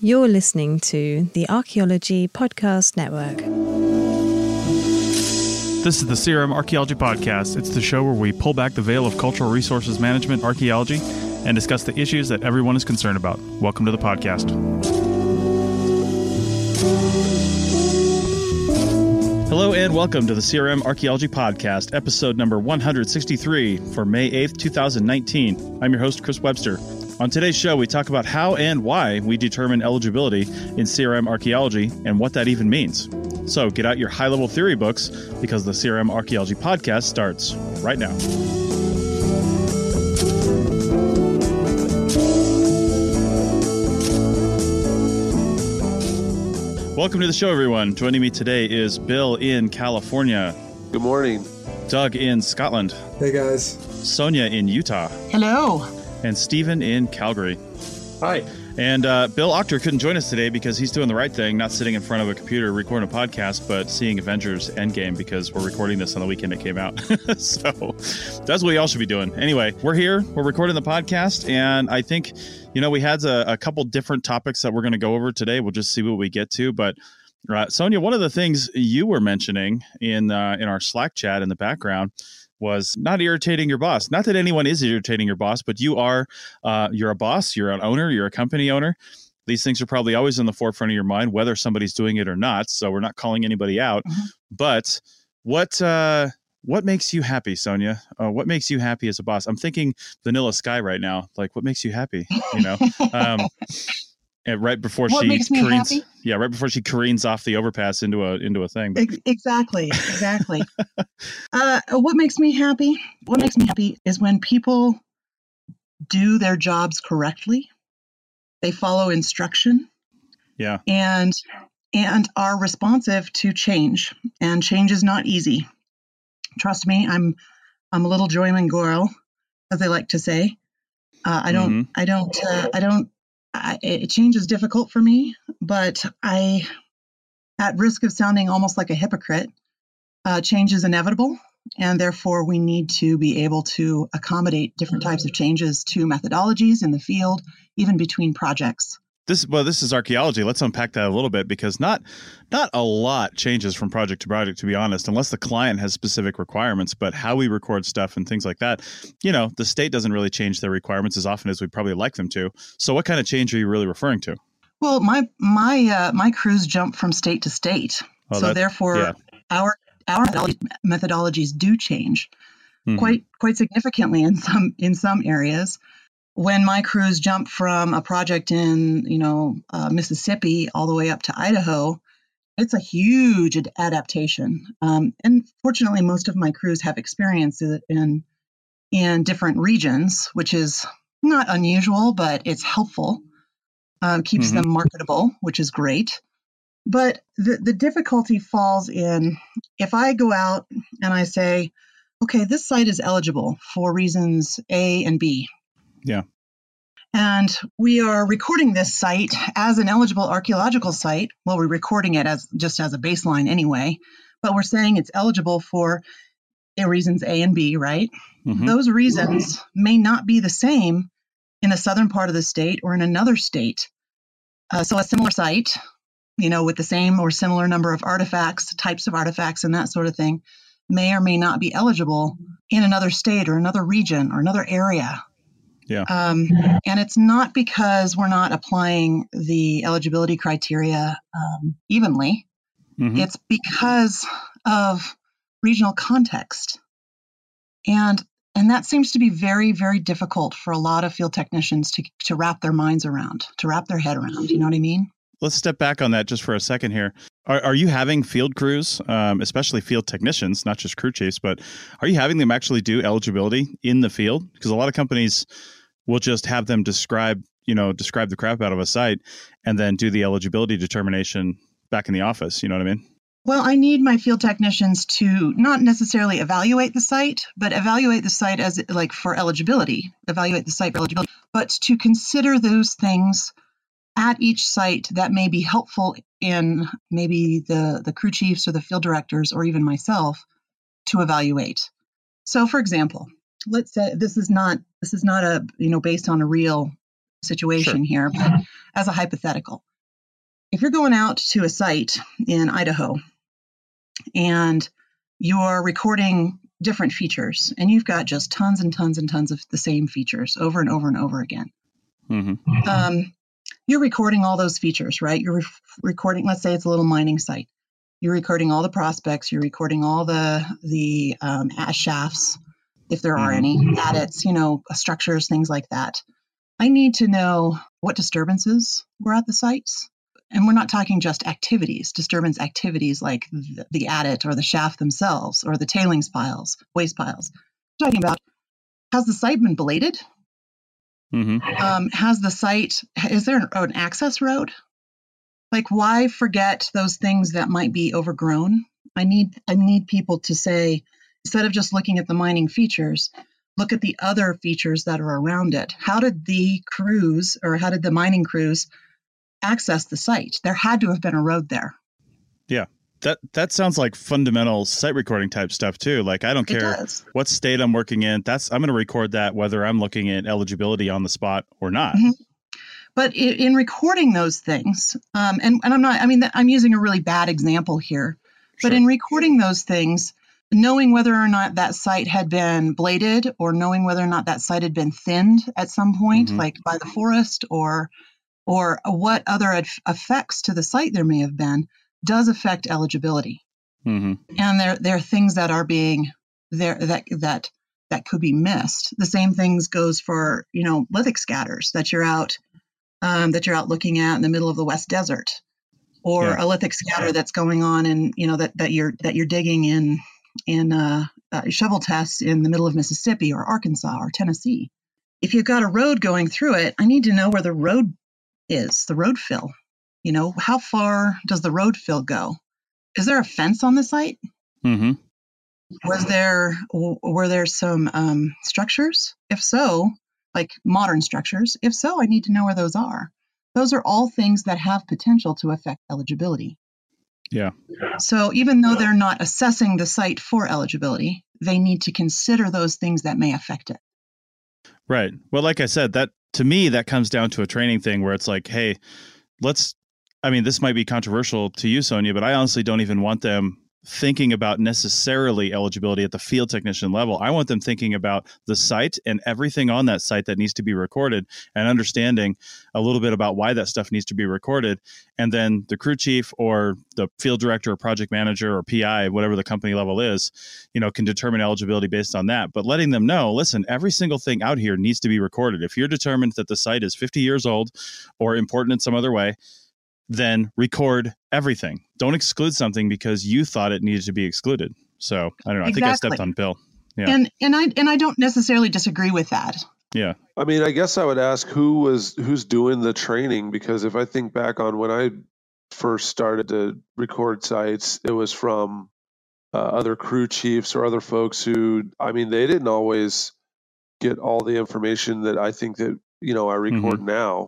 You're listening to the Archaeology Podcast Network. This is the CRM Archaeology Podcast. It's the show where we pull back the veil of cultural resources management archaeology and discuss the issues that everyone is concerned about. Welcome to the podcast. Hello and welcome to the CRM Archaeology Podcast, episode number 163 for May 8th, 2019. I'm your host, Chris Webster. On today's show, we talk about how and why we determine eligibility in CRM archaeology and what that even means. So get out your high-level theory books because the CRM Archaeology Podcast starts right now. Welcome to the show, everyone. Joining me today is Bill in California. Good morning. Doug in Scotland. Hey, guys. Sonia in Utah. Hello. And Stephen in Calgary. Hi. And Bill Octor couldn't join us today because he's doing the right thing, not sitting in front of a computer recording a podcast, but seeing Avengers Endgame because we're recording this on the weekend it came out. So that's what we all should be doing. Anyway, we're here. We're recording the podcast. And I think, we had a couple different topics that we're going to go over today. We'll just see what we get to. But Sonia, one of the things you were mentioning in our Slack chat in the background was not irritating your boss. Not that anyone is irritating your boss, but you're a boss, you're an owner, you're a company owner. These things are probably always in the forefront of your mind, whether somebody's doing it or not. So we're not calling anybody out. Mm-hmm. But what makes you happy, Sonia? What makes you happy as a boss? I'm thinking Vanilla Sky right now. Like, what makes you happy? And right before what makes me happy? Yeah, right before she careens off the overpass into a thing. Exactly. What makes me happy? What makes me happy is when people do their jobs correctly. They follow instruction. Yeah. And are responsive to change. And change is not easy. Trust me, I'm a little joyman girl, as they like to say. Change is difficult for me, but at risk of sounding almost like a hypocrite, change is inevitable, and therefore we need to be able to accommodate different types of changes to methodologies in the field, even between projects. This is archaeology. Let's unpack that a little bit because not a lot changes from project to project, to be honest, unless the client has specific requirements. But how we record stuff and things like that, the state doesn't really change their requirements as often as we'd probably like them to. So what kind of change are you really referring to? Well, my crews jump from state to state. So therefore, our methodologies do change quite significantly in some areas. When my crews jump from a project in, Mississippi all the way up to Idaho, it's a huge adaptation. And fortunately, most of my crews have experience in different regions, which is not unusual, but it's helpful. Keeps them marketable, which is great. But the difficulty falls in if I go out and I say, okay, this site is eligible for reasons A and B. Yeah. And we are recording this site as an eligible archaeological site. Well, we're recording it as a baseline anyway, but we're saying it's eligible for reasons A and B, right? Mm-hmm. Those reasons may not be the same in the southern part of the state or in another state. So a similar site, with the same or similar number of artifacts, types of artifacts and that sort of thing, may or may not be eligible in another state or another region or another area. Yeah. And it's not because we're not applying the eligibility criteria evenly. Mm-hmm. It's because of regional context. And that seems to be very, very difficult for a lot of field technicians to wrap their minds around, to wrap their head around. You know what I mean? Let's step back on that just for a second here. Are you having field crews, especially field technicians, not just crew chiefs, but are you having them actually do eligibility in the field? Because a lot of companies will just have them describe the crap out of a site and then do the eligibility determination back in the office. You know what I mean? Well, I need my field technicians to not necessarily evaluate the site, but evaluate the site as for eligibility, but to consider those things at each site that may be helpful in maybe the crew chiefs or the field directors or even myself to evaluate. So, for example, let's say this is not a based on a real situation here, but as a hypothetical, if you're going out to a site in Idaho and you're recording different features and you've got just tons and tons and tons of the same features over and over and over again, you're recording all those features, right? You're recording, let's say it's a little mining site. You're recording all the prospects. You're recording all the ash shafts, if there are any, adits, structures, things like that. I need to know what disturbances were at the sites. And we're not talking just activities, disturbance activities like the adit or the shaft themselves or the tailings piles, waste piles. We're talking about, has the site been bladed? Has the site, is there an access road? Like, why forget those things that might be overgrown? I need people to say, instead of just looking at the mining features, look at the other features that are around it. How did the crews, or how did the mining crews access the site? There had to have been a road there. Yeah. That sounds like fundamental site recording type stuff too. Like, I don't care what state I'm working in. I'm going to record that whether I'm looking at eligibility on the spot or not. But in recording those things, and I'm using a really bad example here, but in recording those things, knowing whether or not that site had been bladed or knowing whether or not that site had been thinned at some point, like by the forest or what other effects to the site there may have been, does affect eligibility. And there are things that are being there that could be missed. The same things goes for, lithic scatters that you're out looking at in the middle of the West Desert, or a lithic scatter that's going on and that you're digging in shovel tests in the middle of Mississippi or Arkansas or Tennessee. If you've got a road going through it, I need to know where the road is, the road fill. How far does the road fill go? Is there a fence on the site? Were there some structures? If so, like modern structures, if so, I need to know where those are. Those are all things that have potential to affect eligibility. Yeah. So even though they're not assessing the site for eligibility, they need to consider those things that may affect it. Right. Well, like I said, that to me, that comes down to a training thing where it's like, hey, this might be controversial to you, Sonia, but I honestly don't even want them thinking about necessarily eligibility at the field technician level. I want them thinking about the site and everything on that site that needs to be recorded and understanding a little bit about why that stuff needs to be recorded. And then the crew chief or the field director or project manager or PI, whatever the company level is, can determine eligibility based on that. But letting them know, listen, every single thing out here needs to be recorded. If you're determined that the site is 50 years old or important in some other way, then record everything. Don't exclude something because you thought it needed to be excluded. So I don't know. Exactly. I think I stepped on Bill. Yeah. And I don't necessarily disagree with that. Yeah. I mean, I guess I would ask who's doing the training, because if I think back on when I first started to record sites, it was from other crew chiefs or other folks who, they didn't always get all the information that I think that, I record now.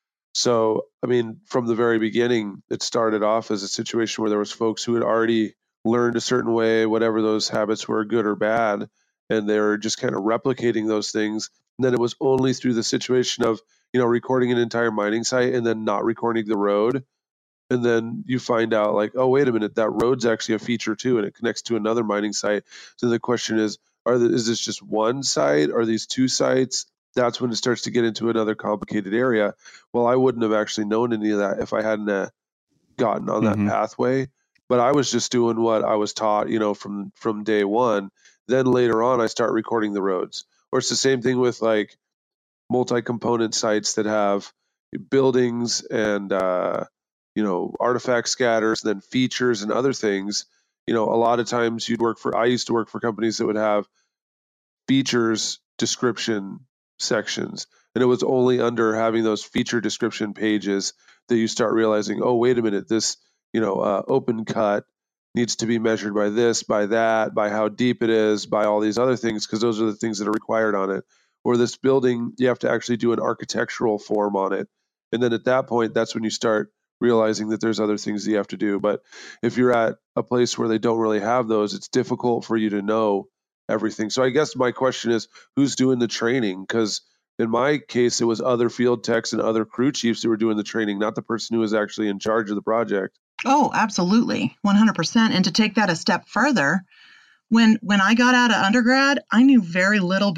So, from the very beginning, it started off as a situation where there was folks who had already learned a certain way, whatever those habits were, good or bad, and they were just kind of replicating those things. And then it was only through the situation of, recording an entire mining site and then not recording the road. And then you find out like, oh, wait a minute, that road's actually a feature too, and it connects to another mining site. So the question is this just one site? Are these two sites? That's when it starts to get into another complicated area. Well, I wouldn't have actually known any of that if I hadn't gotten on that pathway. But I was just doing what I was taught, from day one. Then later on, I start recording the roads. Or it's the same thing with like multi-component sites that have buildings and, artifact scatters, and then features and other things. A lot of times I used to work for companies that would have features description sections, and it was only under having those feature description pages that you start realizing, oh, wait a minute, this open cut needs to be measured by this, by that, by how deep it is, by all these other things, because those are the things that are required on it. Or this building, you have to actually do an architectural form on it, and then at that point, that's when you start realizing that there's other things that you have to do. But if you're at a place where they don't really have those, it's difficult for you to know everything. So I guess my question is, who's doing the training? Because In my case, it was other field techs and other crew chiefs who were doing the training, not the person who was actually in charge of the project. Oh, absolutely. 100%. And to take that a step further, when I got out of undergrad, I knew very little,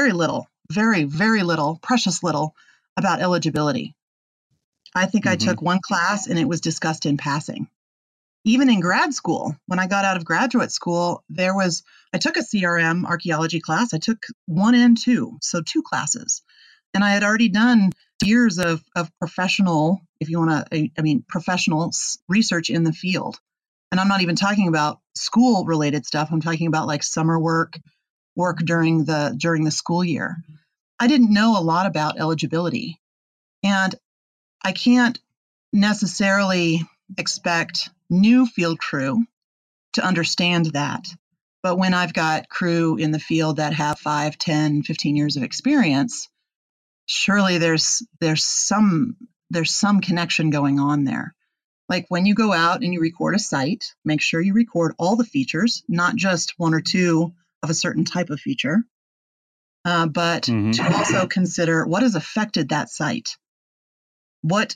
precious little about eligibility. I think I took one class and it was discussed in passing. Even in grad school, when I got out of graduate school, I took a CRM archaeology class. I took 1 and 2, so 2 classes. And I had already done years of professional, if you want to, professional research in the field. And I'm not even talking about school related stuff. I'm talking about like summer work during the school year. I didn't know a lot about eligibility. And I can't necessarily expect new field crew to understand that. But when I've got crew in the field that have 5, 10, 15 years of experience, surely there's some connection going on there. Like when you go out and you record a site, make sure you record all the features, not just 1 or 2 of a certain type of feature, but to also consider what has affected that site. What,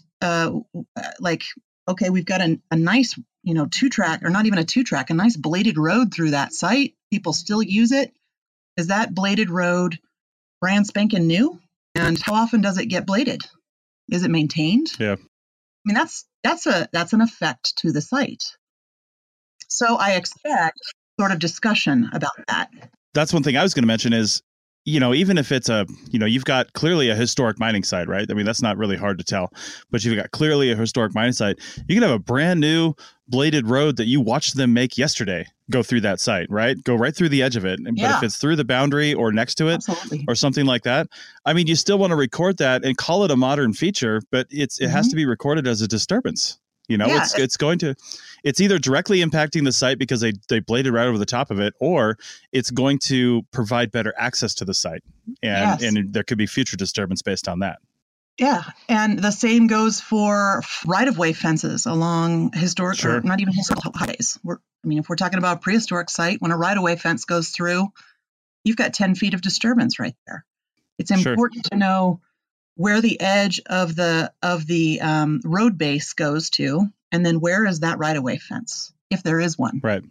okay, we've got a nice, 2-track, or not even a 2-track, a nice bladed road through that site. People still use it. Is that bladed road brand spanking new? And how often does it get bladed? Is it maintained? Yeah. That's an effect to the site. So I expect sort of discussion about that. That's one thing I was going to mention is, even if it's you've got clearly a historic mining site, right? That's not really hard to tell, but you've got clearly a historic mining site. You can have a brand new bladed road that you watched them make yesterday go through that site, right? Go right through the edge of it. Yeah. But if it's through the boundary or next to it, absolutely, or something like that, you still want to record that and call it a modern feature, but it has to be recorded as a disturbance. It's either directly impacting the site because they bladed right over the top of it, or it's going to provide better access to the site. And there could be future disturbance based on that. Yeah. And the same goes for right-of-way fences along historic, or not even historical highways. If we're talking about a prehistoric site, when a right-of-way fence goes through, you've got 10 feet of disturbance right there. It's important to know where the edge of the road base goes to, and then where is that right-of-way fence, if there is one. Right.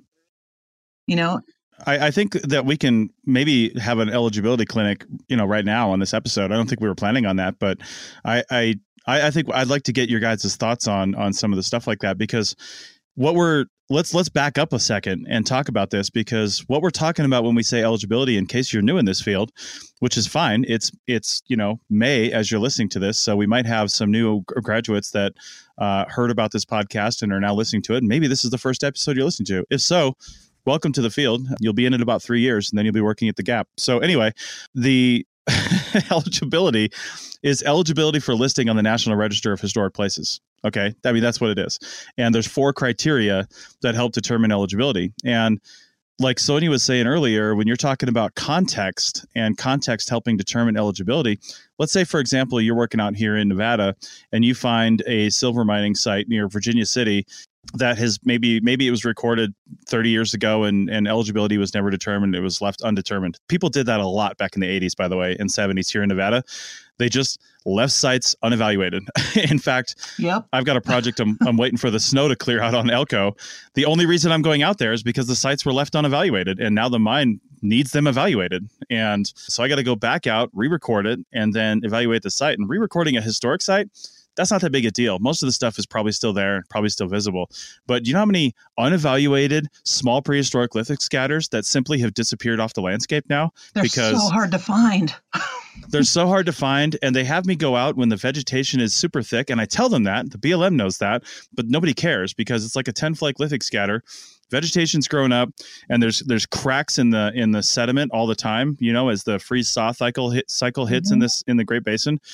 I think that we can maybe have an eligibility clinic, right now on this episode. I don't think we were planning on that, but I think I'd like to get your guys' thoughts on some of the stuff like that, because let's back up a second and talk about this, because what we're talking about when we say eligibility, in case you're new in this field, which is fine, it's May as you're listening to this, so we might have some new graduates that heard about this podcast and are now listening to it, and maybe this is the first episode you're listening to. If so, welcome to the field. You'll be in it about 3 years, and then you'll be working at the Gap. So anyway, the eligibility is eligibility for listing on the National Register of Historic Places. Okay. That's what it is. And there's 4 criteria that help determine eligibility. And like Sonia was saying earlier, when you're talking about context and context helping determine eligibility, let's say, for example, you're working out here in Nevada and you find a silver mining site near Virginia City that has maybe it was recorded 30 years ago and eligibility was never determined. It was left undetermined. People did that a lot back in the 80s, by the way, and 70s here in Nevada. They just left sites unevaluated. In fact, I've got a project I'm waiting for the snow to clear out on Elko. The only reason I'm going out there is because the sites were left unevaluated, and now the mine needs them evaluated. And so I got to go back out, re-record it, and then evaluate the site. And re-recording a historic site, that's not that big a deal. Most of the stuff is probably still there, probably still visible. But do you know how many unevaluated small prehistoric lithic scatters that simply have disappeared off the landscape now? They're so hard to find. They're so hard to find, and they have me go out when the vegetation is super thick, and I tell them that. The BLM knows that, but nobody cares because it's like a 10-flake lithic scatter. Vegetation's growing up, and there's cracks in the sediment all the time, as the freeze-thaw cycle hits in the Great Basin.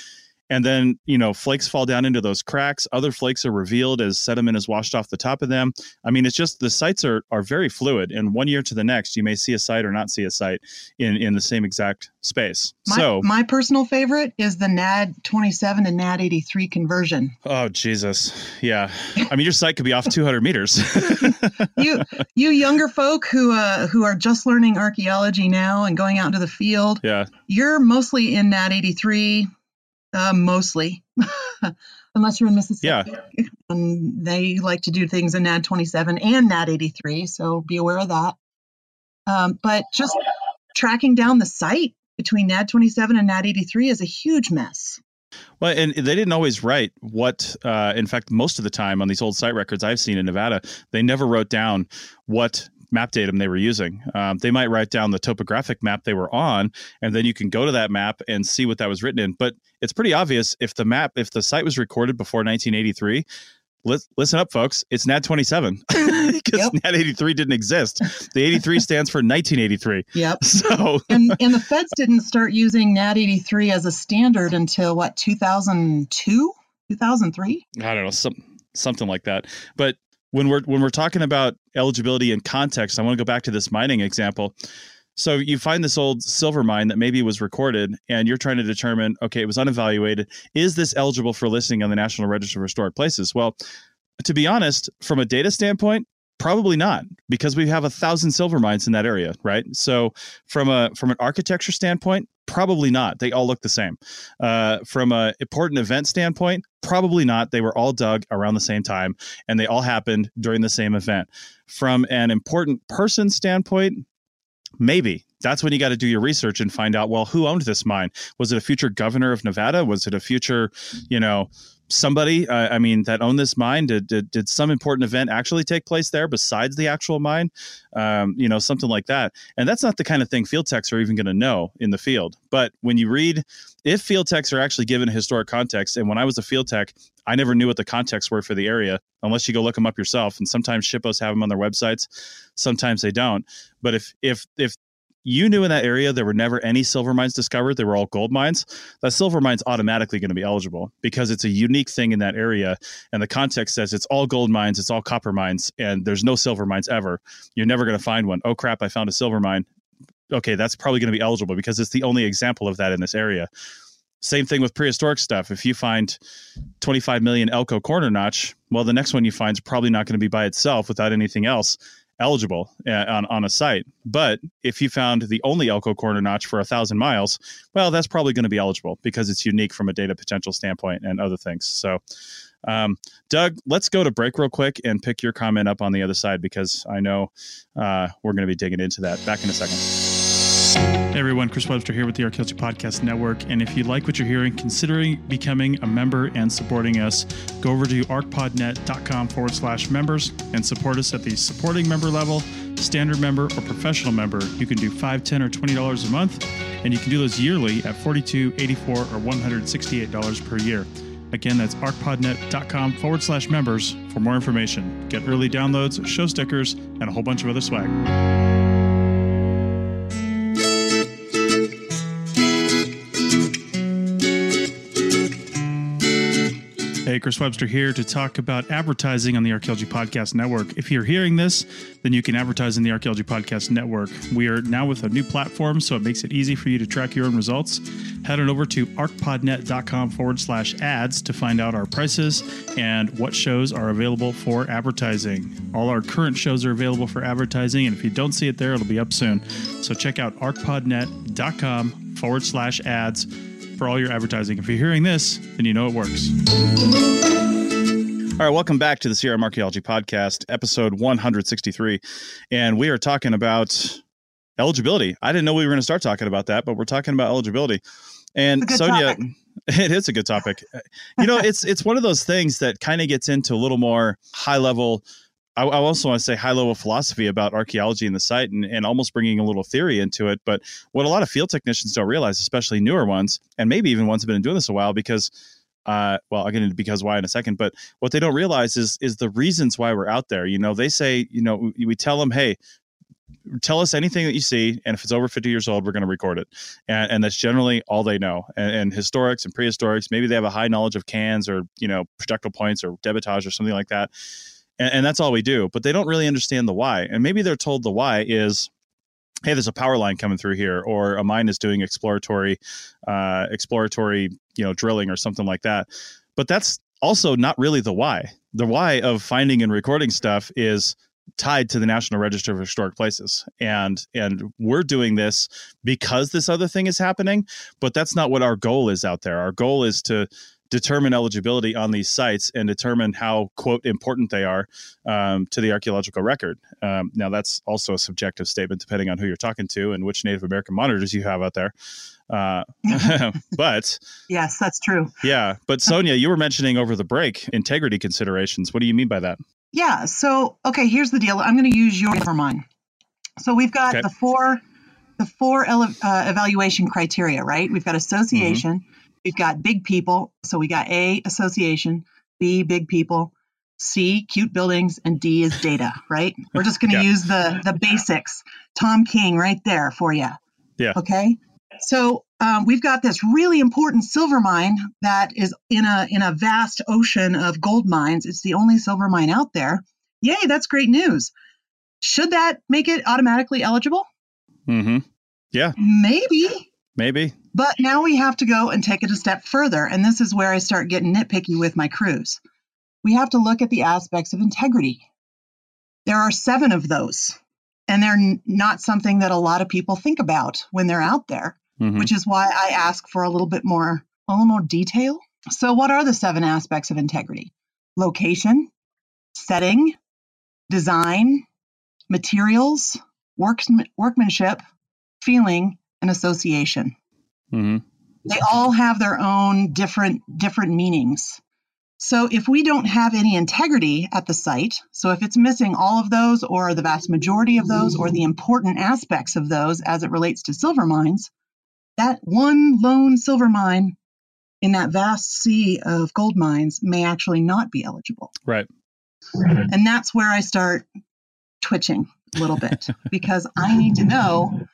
And then, flakes fall down into those cracks. Other flakes are revealed as sediment is washed off the top of them. I mean, it's just the sites are very fluid. And one year to the next, you may see a site or not see a site in the same exact space. My personal favorite is the NAD 27 and NAD 83 conversion. Oh, Jesus. Yeah. I mean, your site could be off 200 meters. You younger folk who are just learning archaeology now and going out into the field. Yeah. You're mostly in NAD 83. Mostly, unless you're in Mississippi. Yeah. And they like to do things in NAD 27 and NAD 83, so be aware of that. But just tracking down the site between NAD 27 and NAD 83 is a huge mess. Well, and they didn't always write what, in fact, most of the time on these old site records I've seen in Nevada, they never wrote down what map datum they were using. They might write down the topographic map they were on, and then you can go to that map and see what that was written in. But it's pretty obvious if the site was recorded before 1983, listen up, folks, it's NAD 27 because NAD 83 didn't exist. The 83 stands for 1983. Yep. So and the feds didn't start using NAD 83 as a standard until 2002, 2003? I don't know, something like that. But when we're talking about eligibility in context, I want to go back to this mining example. So you find this old silver mine that maybe was recorded, and you're trying to determine, okay, it was unevaluated. Is this eligible for listing on the National Register of Historic Places? Well, to be honest, from a data standpoint, probably not, because we have 1,000 silver mines in that area, right? So from an architecture standpoint, probably not. They all look the same. From an important event standpoint, probably not. They were all dug around the same time, and they all happened during the same event. From an important person standpoint, maybe. That's when you got to do your research and find out, well, who owned this mine? Was it a future governor of Nevada? Was it a future, somebody, that owned this mine? Did some important event actually take place there besides the actual mine? Something like that. And that's not the kind of thing field techs are even going to know in the field. But when you read, if field techs are actually given a historic context, and when I was a field tech, I never knew what the contexts were for the area unless you go look them up yourself. And sometimes SHPOs have them on their websites. Sometimes they don't. But if you knew in that area there were never any silver mines discovered, they were all gold mines, that silver mine's automatically going to be eligible because it's a unique thing in that area. And the context says it's all gold mines, it's all copper mines, and there's no silver mines ever. You're never going to find one. Oh, crap, I found a silver mine. Okay, that's probably going to be eligible because it's the only example of that in this area. Same thing with prehistoric stuff. If you find 25 million Elko corner notch, well, the next one you find is probably not going to be by itself without anything else eligible on a site. But if you found the only Elko corner notch for 1,000 miles, well, that's probably going to be eligible because it's unique from a data potential standpoint and other things. So, Doug, let's go to break real quick and pick your comment up on the other side because I know we're going to be digging into that. Back in a second. Hey everyone, Chris Webster here with the Archaeology Podcast Network. And if you like what you're hearing, considering becoming a member and supporting us, go over to arcpodnet.com/members and support us at the supporting member level, standard member, or professional member. You can do $5, $10, or $20 a month, and you can do those yearly at $42, $84, or $168 per year. Again, that's arcpodnet.com/members for more information. Get early downloads, show stickers, and a whole bunch of other swag. Hey, Chris Webster here to talk about advertising on the Archaeology Podcast Network. If you're hearing this, then you can advertise in the Archaeology Podcast Network. We are now with a new platform, so it makes it easy for you to track your own results. Head on over to arcpodnet.com/ads to find out our prices and what shows are available for advertising. All our current shows are available for advertising, and if you don't see it there, it'll be up soon. So check out arcpodnet.com/ads for all your advertising. If you're hearing this, then you know it works. All right, welcome back to the CRM Archaeology Podcast, episode 163. And we are talking about eligibility. I didn't know we were going to start talking about that, but we're talking about eligibility. And Sonia, it is a good topic. It's one of those things that kind of gets into a little more high level. I also want to say high level philosophy about archaeology in the site and almost bringing a little theory into it. But what a lot of field technicians don't realize, especially newer ones, and maybe even ones who have been doing this a while, because, I'll get into because why in a second, but what they don't realize is the reasons why we're out there. They say, we tell them, hey, tell us anything that you see, and if it's over 50 years old, we're going to record it. And that's generally all they know. And historics and prehistorics, maybe they have a high knowledge of cans or, projectile points or debitage or something like that. And that's all we do. But they don't really understand the why. And maybe they're told the why is, hey, there's a power line coming through here, or a mine is doing exploratory, drilling or something like that. But that's also not really the why. The why of finding and recording stuff is tied to the National Register of Historic Places. And we're doing this because this other thing is happening, but that's not what our goal is out there. Our goal is to determine eligibility on these sites and determine how, quote, important they are to the archaeological record. Now, that's also a subjective statement depending on who you're talking to and which Native American monitors you have out there. But yes, that's true. Yeah. But Sonia, you were mentioning over the break integrity considerations. What do you mean by that? Yeah. So, okay, here's the deal. I'm going to use yours for mine. So we've got the four evaluation criteria, right? We've got association. Mm-hmm. We've got big people. So we got A, association, B, big people, C, cute buildings, and D is data, right? We're just going to use the basics. Tom King right there for you. Yeah. Okay. So we've got this really important silver mine that is in a vast ocean of gold mines. It's the only silver mine out there. Yay, that's great news. Should that make it automatically eligible? Mm-hmm. Yeah. Maybe. But now we have to go and take it a step further. And this is where I start getting nitpicky with my crews. We have to look at the aspects of integrity. There are 7 of those. And they're not something that a lot of people think about when they're out there, which is why I ask for a little more detail. So what are the 7 aspects of integrity? Location, setting, design, materials, workmanship, feeling, and association. Mm-hmm. They all have their own different meanings. So if we don't have any integrity at the site, so if it's missing all of those or the vast majority of those or the important aspects of those as it relates to silver mines, that one lone silver mine in that vast sea of gold mines may actually not be eligible. Right. And that's where I start twitching a little bit because I need to know.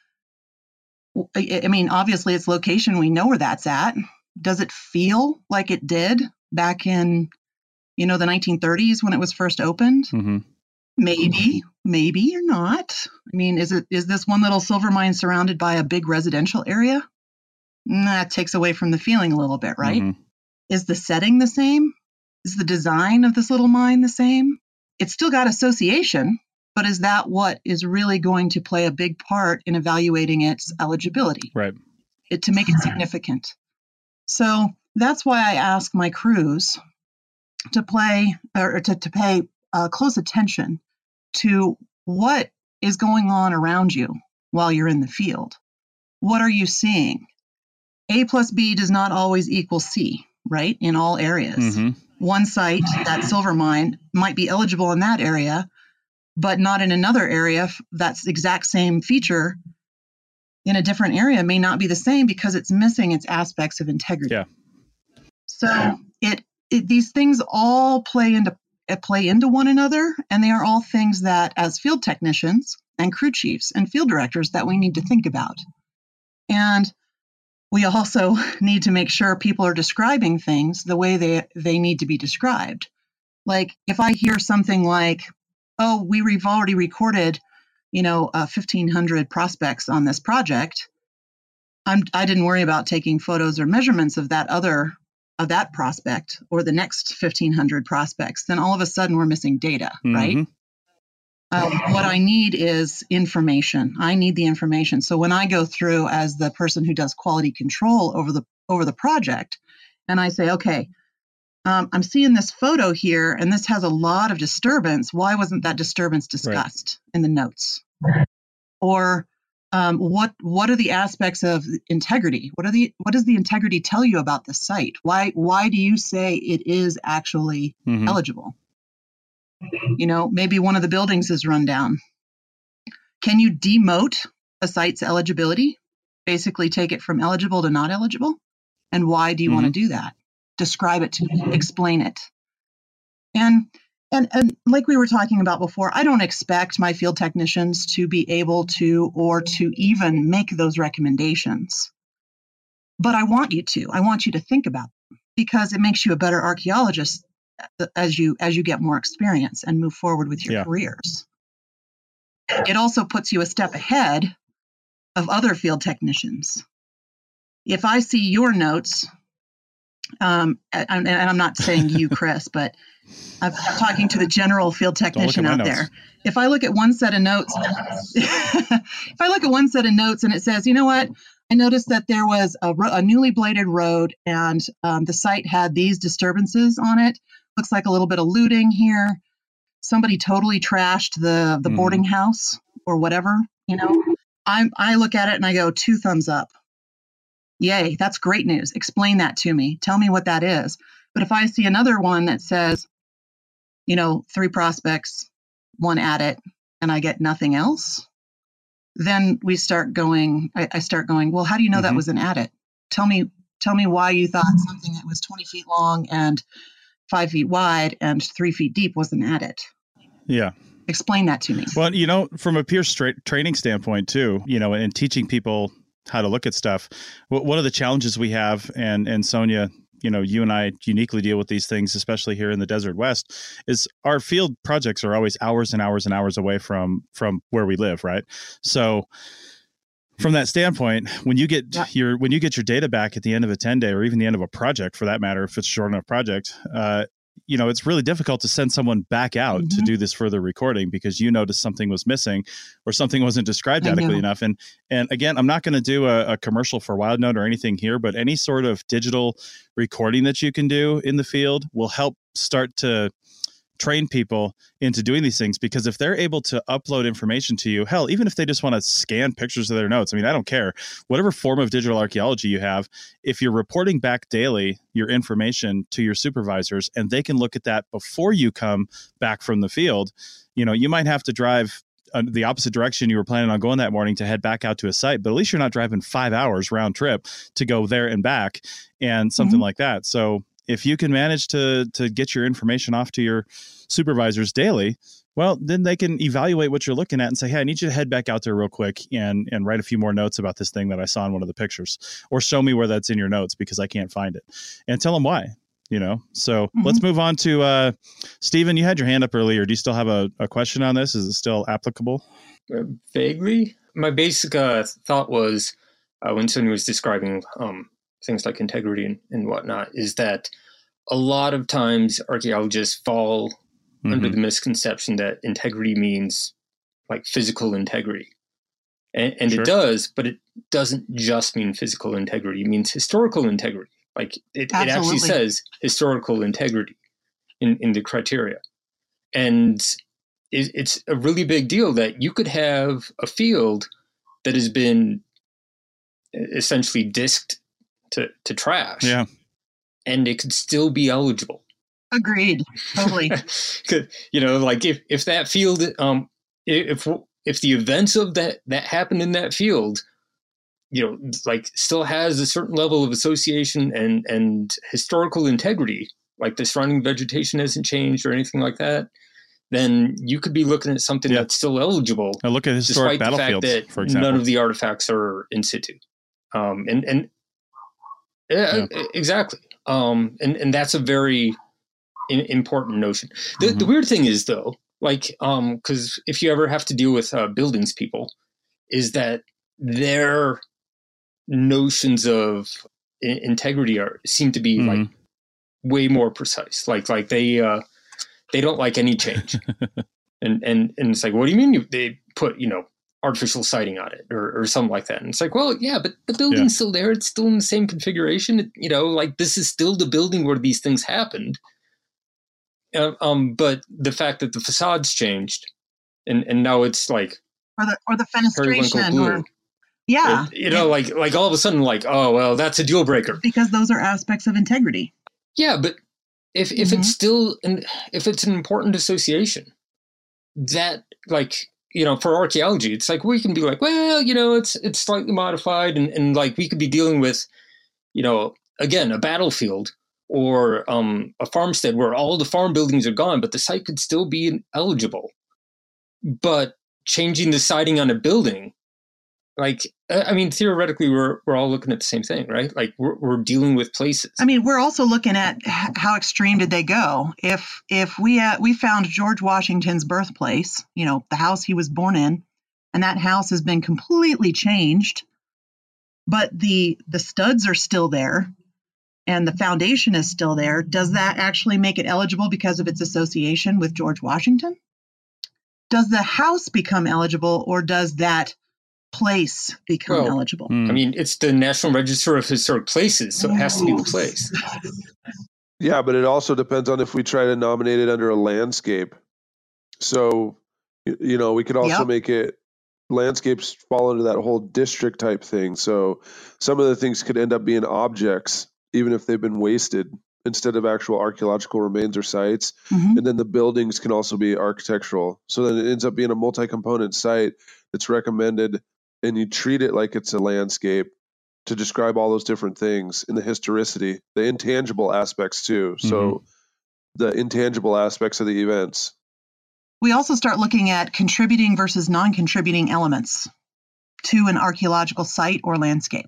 I mean, obviously it's location. We know where that's at. Does it feel like it did back in, the 1930s when it was first opened? Mm-hmm. Maybe or not. I mean, is this one little silver mine surrounded by a big residential area? That takes away from the feeling a little bit, right? Mm-hmm. Is the setting the same? Is the design of this little mine the same? It's still got association, but is that what is really going to play a big part in evaluating its eligibility? Right. To make it significant. So that's why I ask my crews to pay close attention to what is going on around you while you're in the field. What are you seeing? A plus B does not always equal C, right? In all areas. Mm-hmm. One site, that silver mine, might be eligible in that area, but not in another area. That's exact same feature in a different area may not be the same because it's missing its aspects of integrity. Yeah. So these things all play into one another, and they are all things that, as field technicians and crew chiefs and field directors, that we need to think about. And we also need to make sure people are describing things the way they need to be described. Like if I hear something like, "Oh, we've already recorded 1,500 prospects on this project. I didn't worry about taking photos or measurements of that prospect or the next 1,500 prospects." Then all of a sudden we're missing data, right? What I need is information. I need the information. So when I go through as the person who does quality control over the project, and I say, okay, I'm seeing this photo here, and this has a lot of disturbance. Why wasn't that disturbance discussed in the notes? Or what are the aspects of integrity? What does the integrity tell you about the site? Why do you say it is actually eligible? Maybe one of the buildings is run down. Can you demote a site's eligibility? Basically take it from eligible to not eligible? And why do you want to do that? Describe it to me, explain it. And And like we were talking about before, I don't expect my field technicians to be able to or to even make those recommendations. But I want you to. I want you to think about them because it makes you a better archaeologist as you get more experience and move forward with your careers. It also puts you a step ahead of other field technicians. If I see your notes, and I'm not saying you, Chris, but I'm talking to the general field technician out there. If I look at one set of notes, if I look at one set of notes and it says, you know what, I noticed that there was a newly bladed road and the site had these disturbances on it. Looks like a little bit of looting here. Somebody totally trashed the boarding house or whatever, you know. I look at it and I go, 2 thumbs up. Yay, that's great news. Explain that to me. Tell me what that is. But if I see another one that says, you know, 3 prospects, 1 adit, and I get nothing else, then we start going, I start going, well, how do you know that was an adit? Tell me why you thought something that was 20 feet long and 5 feet wide and 3 feet deep was an adit. Yeah. Explain that to me. Well, you know, from a pure training standpoint too, you know, and teaching people how to look at stuff. One of the challenges we have, and Sonia, you know, you and I uniquely deal with these things, especially here in the Desert West, is our field projects are always hours and hours and hours away from where we live, right? So from that standpoint, when you get your data back at the end of a 10-day or even the end of a project, for that matter, if it's a short enough project, you know, it's really difficult to send someone back out to do this further recording because you noticed something was missing or something wasn't described adequately enough. And again, I'm not going to do a commercial for WildNote or anything here, but any sort of digital recording that you can do in the field will help start to train people into doing these things, because if they're able to upload information to you, hell, even if they just want to scan pictures of their notes, I mean, I don't care, whatever form of digital archaeology you have, if you're reporting back daily your information to your supervisors and they can look at that before you come back from the field, you know, you might have to drive the opposite direction you were planning on going that morning to head back out to a site, but at least you're not driving 5 hours round trip to go there and back and something like that. So if you can manage to get your information off to your supervisors daily, well, then they can evaluate what you're looking at and say, hey, I need you to head back out there real quick and write a few more notes about this thing that I saw in one of the pictures, or show me where that's in your notes because I can't find it, and tell them why, you know? So let's move on to Stephen. You had your hand up earlier. Do you still have a question on this? Is it still applicable? Vaguely. My basic thought was when Sonia was describing things like integrity and whatnot, is that a lot of times archaeologists fall under the misconception that integrity means like physical integrity. And it does, but it doesn't just mean physical integrity. It means historical integrity. Like it actually says historical integrity in the criteria. And it's a really big deal that you could have a field that has been essentially disked to trash, and it could still be eligible. Agreed, totally. You know, like if that field, if the events of that happened in that field, you know, like still has a certain level of association and historical integrity, like the surrounding vegetation hasn't changed or anything like that, then you could be looking at something that's still eligible. Now look at historic battlefields, despite the fact that for example. None of the artifacts are in situ. Exactly. And that's a very important notion. The weird thing is, though, like, because if you ever have to deal with buildings people, is that their notions of integrity seem to be like way more precise. Like they don't like any change, and it's like, what do you mean they put, you know, artificial siding on it or something like that? And it's like, well, yeah, but the building's still there. It's still in the same configuration. You know, like this is still the building where these things happened. But the fact that the facade's changed and now it's like, or the fenestration, or you know, like all of a sudden, like, oh, well, that's a deal breaker because those are aspects of integrity. Yeah. But if it's still, if it's an important association that, like, you know, for archaeology, it's like we can be like, well, you know, it's slightly modified and like we could be dealing with, you know, again, a battlefield or a farmstead where all the farm buildings are gone, but the site could still be eligible. But changing the siding on a building, like, I mean, theoretically, we're all looking at the same thing, right? Like, we're dealing with places. I mean, we're also looking at how extreme did they go. If we found George Washington's birthplace, you know, the house he was born in, and that house has been completely changed, but the studs are still there, and the foundation is still there, does that actually make it eligible because of its association with George Washington? Does the house become eligible, or does that place become eligible? I mean, it's the National Register of Historic Places, so it has to be the place. Yeah, but it also depends on if we try to nominate it under a landscape. So, you know, we could also make it, landscapes fall into that whole district type thing. So some of the things could end up being objects, even if they've been wasted, instead of actual archaeological remains or sites. Mm-hmm. And then the buildings can also be architectural. So then it ends up being a multi-component site that's recommended, and you treat it like it's a landscape to describe all those different things in the historicity, the intangible aspects too. So the intangible aspects of the events. We also start looking at contributing versus non-contributing elements to an archaeological site or landscape.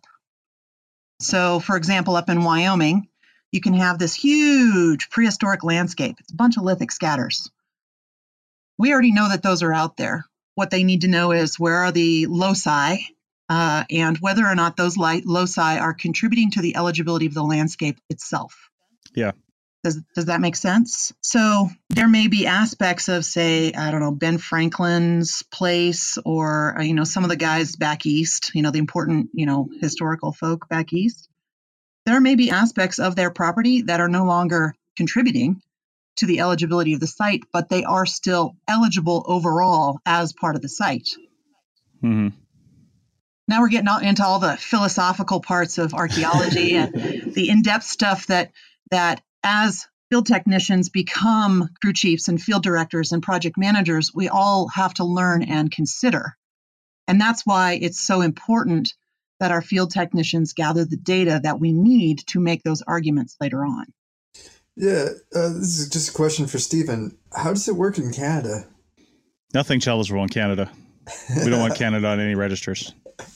So, for example, up in Wyoming, you can have this huge prehistoric landscape. It's a bunch of lithic scatters. We already know that those are out there. What they need to know is where are the loci and whether or not those loci are contributing to the eligibility of the landscape itself. Yeah. Does that make sense? So there may be aspects of, say, I don't know, Ben Franklin's place, or, you know, some of the guys back east, you know, the important, you know, historical folk back east. There may be aspects of their property that are no longer contributing to the eligibility of the site, but they are still eligible overall as part of the site. Mm-hmm. Now we're getting into all the philosophical parts of archaeology and the in-depth stuff that as field technicians become crew chiefs and field directors and project managers, we all have to learn and consider. And that's why it's so important that our field technicians gather the data that we need to make those arguments later on. Yeah, this is just a question for Stephen. How does it work in Canada? Nothing eligible in Canada. We don't want Canada on any registers.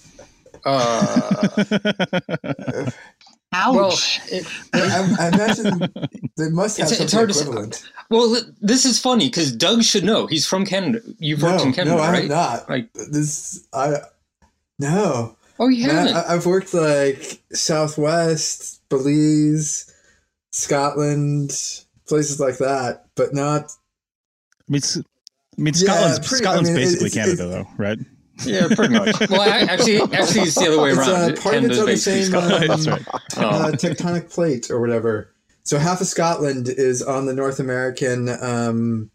Ouch. Well, I imagine they must have something equivalent. Well, this is funny because Doug should know. He's from Canada. You've worked in Canada, right? No, I have not. No. Oh, you haven't? I've worked like Southwest, Belize, Scotland, places like that, but not. I mean, Scotland's basically Canada, though, right? Yeah, pretty much. Well, actually, it's the other way around. Part of it's on the same tectonic plate or whatever. So half of Scotland is on the North American,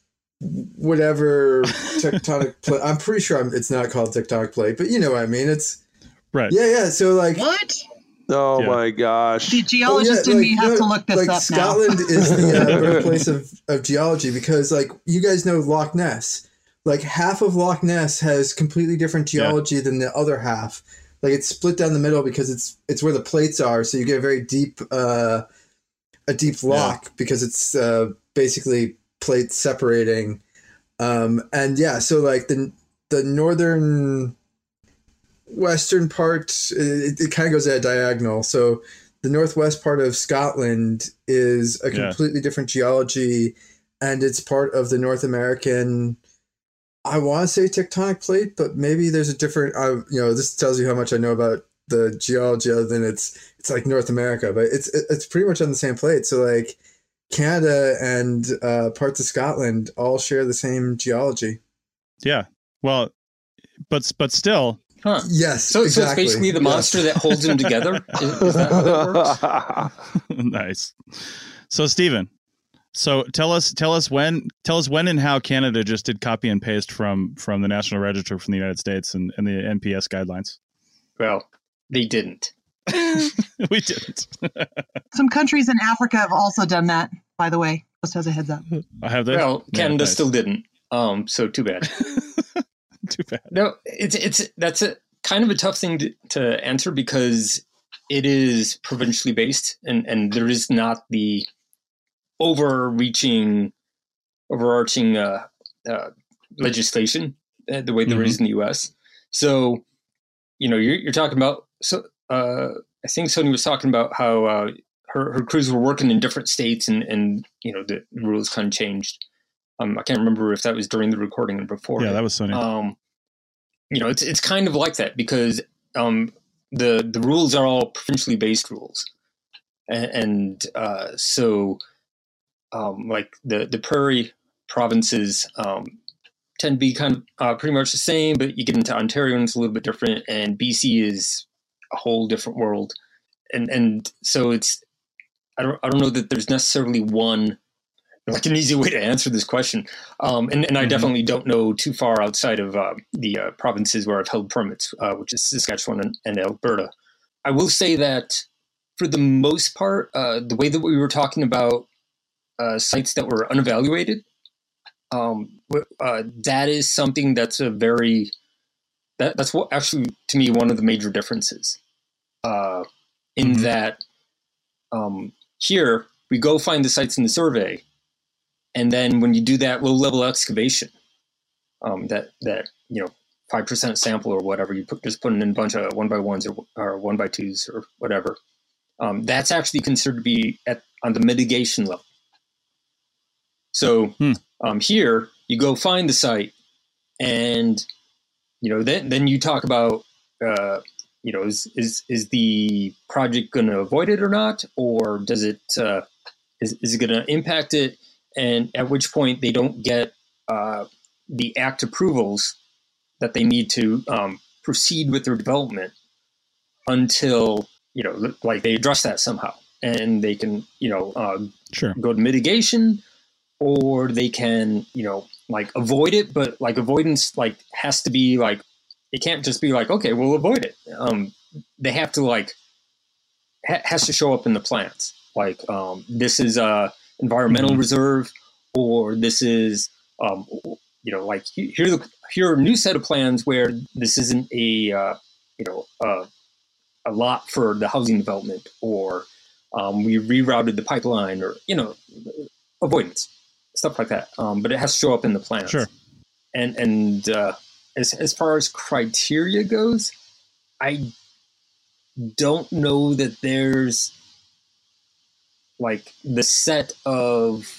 whatever tectonic plate. I'm pretty sure it's not called tectonic plate, but you know what I mean. It's right. Yeah. So like what? Oh my gosh! The geologist in me has to look this up Scotland now. is the birthplace of geology because, like, you guys know Loch Ness. Like half of Loch Ness has completely different geology than the other half. Like it's split down the middle because it's where the plates are. So you get a very deep, a deep loch because it's basically plates separating. And yeah, so like the northern western part, it kind of goes at a diagonal. So the northwest part of Scotland is a completely different geology, and it's part of the North American. I want to say tectonic plate, but maybe there's a different. This tells you how much I know about the geology, other than it's like North America, but it's pretty much on the same plate. So like Canada and parts of Scotland all share the same geology. Yeah. Well, but still. Huh. Yes. So it's basically the monster that holds them together. Is that how that works? Nice. So Stephen. So tell us when and how Canada just did copy and paste from the National Register from the United States and the NPS guidelines. Well, they didn't. We didn't. Some countries in Africa have also done that, by the way, just as a heads up. Have they? Well, Canada still didn't. So too bad. Too bad. No, that's a kind of a tough thing to answer because it is provincially based, and there is not the overarching legislation the way there is in the U.S. So, you're talking about. So, I think Sonia was talking about how her crews were working in different states, and the rules kind of changed. I can't remember if that was during the recording or before. Yeah, that was Sonia. It's kind of like that because the rules are all provincially based rules, and so like the prairie provinces tend to be kind of pretty much the same, but you get into Ontario and it's a little bit different, and BC is a whole different world, and so it's I don't know that there's necessarily one like an easy way to answer this question, and I definitely don't know too far outside of the provinces where I've held permits, which is Saskatchewan and Alberta. I will say that for the most part, the way that we were talking about sites that were unevaluated, that is something that's that's what actually to me one of the major differences in that here we go find the sites in the survey, and then when you do that low level excavation, that 5% sample or whatever, you just put in a bunch of 1x1s or 1x2s or whatever, that's actually considered to be on the mitigation level. So here you go find the site, and then you talk about is the project going to avoid it or not, or does it is it going to impact it, and at which point they don't get the act approvals that they need to proceed with their development until like they address that somehow, and they can go to mitigation, or they can like avoid it, but like avoidance like has to be like, it can't just be like, okay, we'll avoid it. They have to like has to show up in the plans, like this is a environmental reserve, or this is like here are a new set of plans where this isn't a lot for the housing development, or we rerouted the pipeline, or avoidance, stuff like that. But it has to show up in the plans. Sure. And as far as criteria goes, I don't know that there's like the set of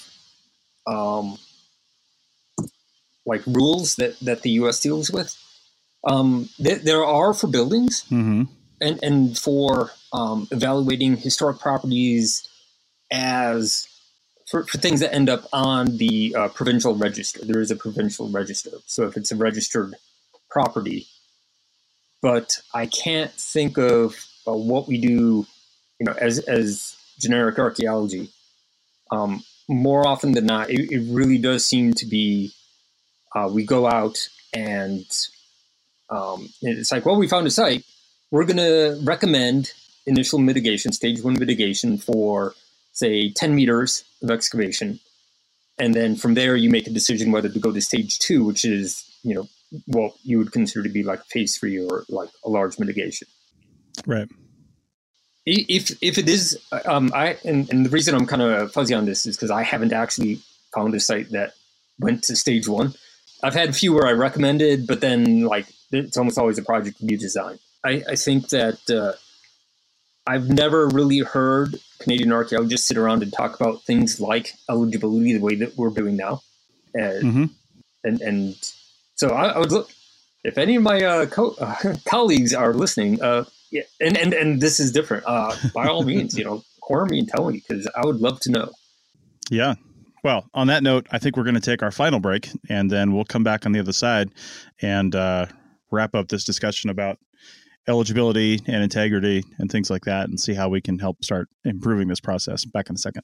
like rules that the U.S. deals with. There are for buildings and for evaluating historic properties as for things that end up on the provincial register. There is a provincial register. So if it's a registered property, but I can't think of what we do, as generic archaeology. More often than not, it really does seem to be we go out and it's like, well, we found a site. We're going to recommend initial mitigation, stage 1 mitigation for, say, 10 meters of excavation. And then from there, you make a decision whether to go to stage 2, which is, what you would consider to be like phase 3 or like a large mitigation. Right. If it is, and the reason I'm kind of fuzzy on this is because I haven't actually found a site that went to stage 1. I've had a few where I recommended, but then like it's almost always a project review design. I think that I've never really heard Canadian archaeologists sit around and talk about things like eligibility the way that we're doing now. And so I would look, if any of my colleagues are listening, yeah, and this is different, by all means, corner me and tell me, because I would love to know. Yeah. Well, on that note, I think we're going to take our final break, and then we'll come back on the other side and wrap up this discussion about eligibility and integrity and things like that, and see how we can help start improving this process. Back in a second.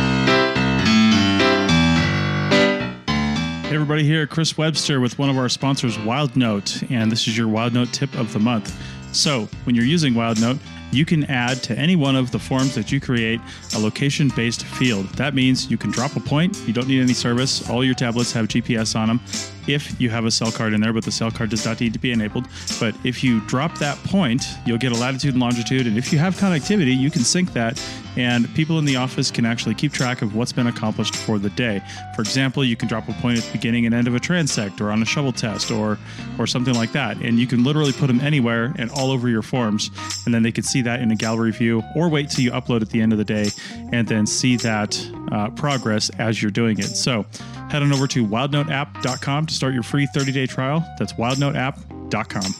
Hey everybody, here Chris Webster with one of our sponsors, WildNote, and this is your WildNote tip of the month. So when you're using WildNote, you can add to any one of the forms that you create a location-based field. That means you can drop a point. You don't need any service. All your tablets have GPS on them if you have a cell card in there, but the cell card does not need to be enabled. But if you drop that point, you'll get a latitude and longitude. And if you have connectivity, you can sync that, and people in the office can actually keep track of what's been accomplished for the day. For example, you can drop a point at the beginning and end of a transect or on a shovel test or something like that. And you can literally put them anywhere and all over your forms. And then they can see that in a gallery view, or wait till you upload at the end of the day and then see that progress as you're doing it. So head on over to wildnoteapp.com to start your free 30-day trial. That's wildnoteapp.com.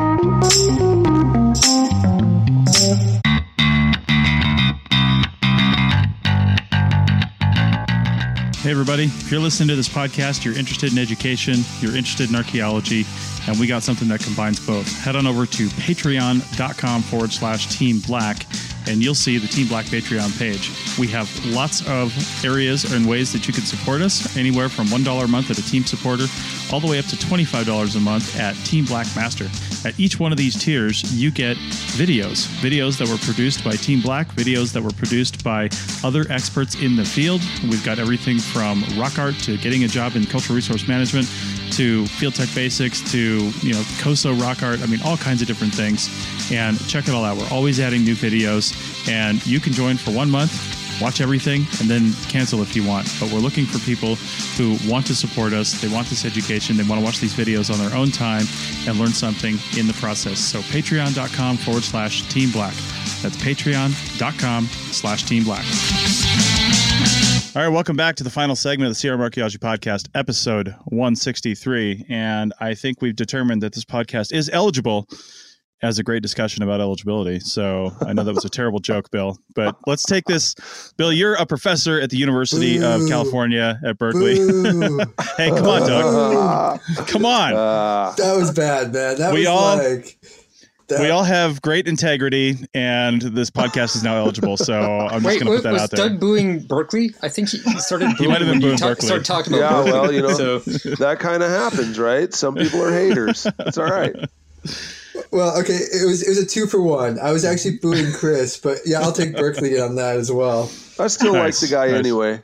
Hey, everybody. If you're listening to this podcast, you're interested in education, you're interested in archaeology, and we got something that combines both. Head on over to patreon.com/Team Black, and you'll see the Team Black Patreon page. We have lots of areas and ways that you can support us, anywhere from $1 a month at a team supporter, all the way up to $25 a month at Team Black Master. At each one of these tiers, you get videos that were produced by Team Black, videos that were produced by other experts in the field. We've got everything from rock art to getting a job in cultural resource management to field tech basics to, COSO rock art. I mean, all kinds of different things. And check it all out. We're always adding new videos, and you can join for 1 month, watch everything, and then cancel if you want. But we're looking for people who want to support us. They want this education. They want to watch these videos on their own time and learn something in the process. So patreon.com/Team Black. That's patreon.com/Team Black. All right, welcome back to the final segment of the CRM Archaeology Podcast, episode 163. And I think we've determined that this podcast is eligible as a great discussion about eligibility. So I know that was a terrible joke, Bill, but let's take this. Bill, you're a professor at the University of California at Berkeley. Hey, come on, Doug. Come on. That was bad, man. We all have great integrity, and this podcast is now eligible. So I'm just going to put that out there. Was Doug booing Berkeley? I think he started booing. He might have been booing Berkeley. Started talking about Berkeley. Well, that kind of happens, right? Some people are haters. It's all right. Well, okay, it was a 2-for-1. I was actually booing Chris, but yeah, I'll take Berkeley on that as well. I still like the guy anyway.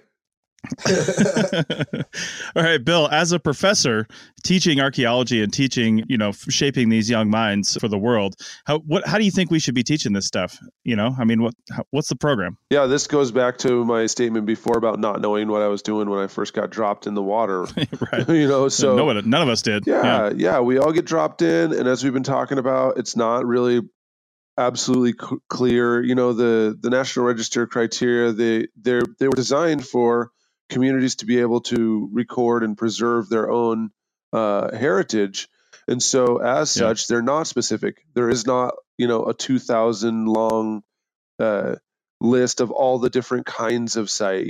All right, Bill, as a professor teaching archaeology and teaching, shaping these young minds for the world, how do you think we should be teaching this stuff? What's the program? Yeah, this goes back to my statement before about not knowing what I was doing when I first got dropped in the water. Right. So none of us did. Yeah, we all get dropped in, and as we've been talking about, it's not really absolutely clear. The National Register criteria, they were designed for communities to be able to record and preserve their own heritage. And so as such, they're not specific. There is not, a 2,000 long list of all the different kinds of site,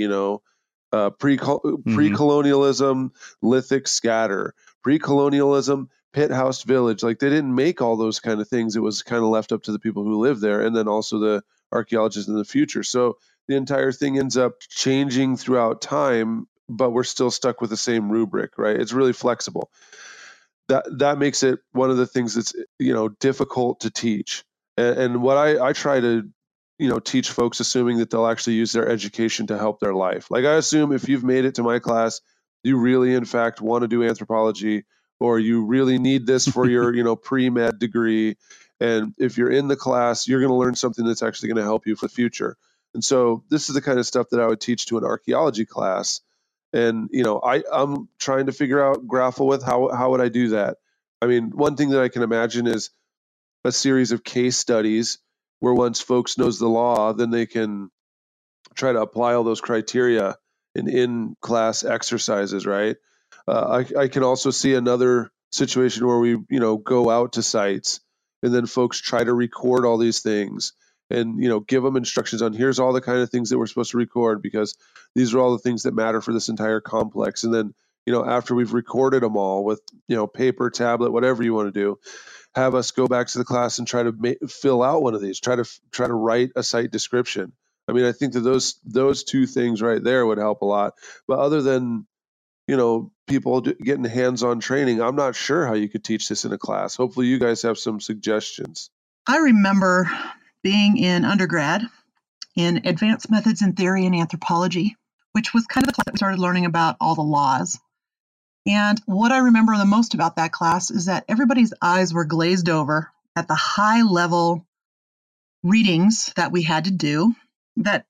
pre-colonialism, lithic scatter, pre-colonialism, pit house village. Like, they didn't make all those kind of things. It was kind of left up to the people who live there, and then also the archaeologists in the future. So the entire thing ends up changing throughout time, but we're still stuck with the same rubric, right? It's really flexible. That makes it one of the things that's, difficult to teach. And what I try to, teach folks, assuming that they'll actually use their education to help their life. Like, I assume if you've made it to my class, you really, in fact, want to do anthropology, or you really need this for your, pre-med degree. And if you're in the class, you're going to learn something that's actually going to help you for the future. And so this is the kind of stuff that I would teach to an archaeology class. And, I'm trying to grapple with how would I do that? I mean, one thing that I can imagine is a series of case studies where once folks knows the law, then they can try to apply all those criteria in class exercises, right? I can also see another situation where we, go out to sites and then folks try to record all these things. And, give them instructions on here's all the kind of things that we're supposed to record, because these are all the things that matter for this entire complex. And then, after we've recorded them all with, paper, tablet, whatever you want to do, have us go back to the class and try to fill out one of these, try to write a site description. I mean, I think that those two things right there would help a lot. But other than, people getting hands-on training, I'm not sure how you could teach this in a class. Hopefully you guys have some suggestions. I remember being in undergrad in Advanced Methods in Theory and Anthropology, which was kind of the class that we started learning about all the laws. And what I remember the most about that class is that everybody's eyes were glazed over at the high level readings that we had to do that,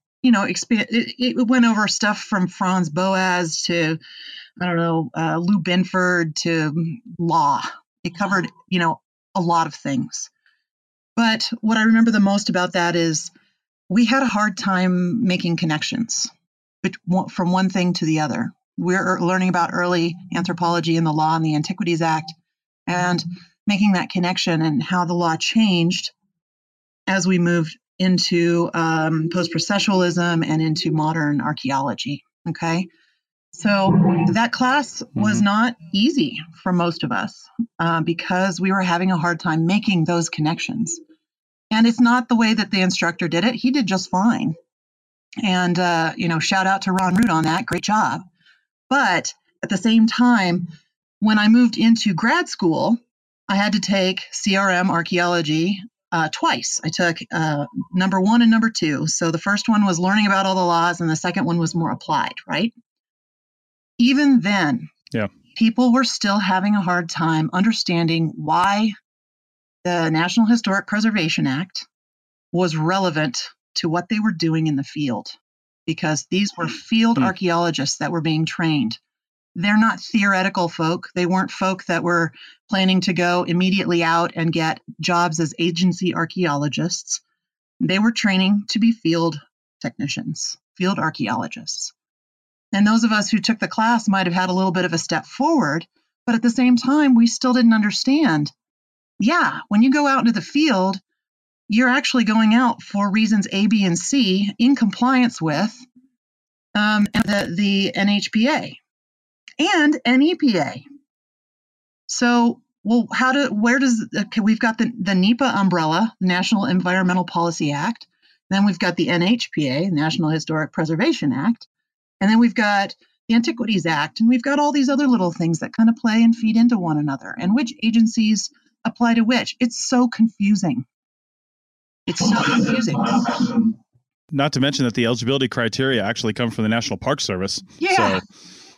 it went over stuff from Franz Boas to, Lou Binford to law. It covered, a lot of things. But what I remember the most about that is we had a hard time making connections from one thing to the other. We're learning about early anthropology and the law and the Antiquities Act and making that connection and how the law changed as we moved into post-processualism and into modern archaeology. Okay. So that class was not easy for most of us because we were having a hard time making those connections. And it's not the way that the instructor did it. He did just fine. And, shout out to Ron Root on that. Great job. But at the same time, when I moved into grad school, I had to take CRM archaeology twice. I took number 1 and number 2. So the first one was learning about all the laws, and the second one was more applied, right? Even then, people were still having a hard time understanding why the National Historic Preservation Act was relevant to what they were doing in the field, because these were field archaeologists that were being trained. They're not theoretical folk. They weren't folk that were planning to go immediately out and get jobs as agency archaeologists. They were training to be field technicians, field archaeologists. And those of us who took the class might have had a little bit of a step forward, but at the same time, we still didn't understand. Yeah, when you go out into the field, you're actually going out for reasons A, B, and C in compliance with the NHPA and NEPA. So, we've got the NEPA umbrella, National Environmental Policy Act. Then we've got the NHPA, National Historic Preservation Act. And then we've got the Antiquities Act. And we've got all these other little things that kind of play and feed into one another. And which agencies apply to which. It's so confusing. Not to mention that the eligibility criteria actually come from the National Park Service. Yeah. So,